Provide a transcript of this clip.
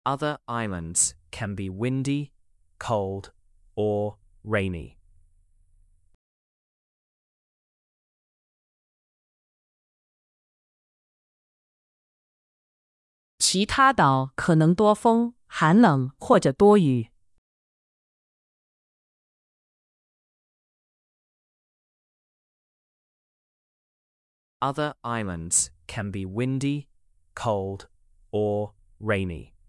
Other islands can be windy, cold, or rainy. 其他岛可能多风、寒冷或者多雨。 Other islands can be windy, cold, or rainy.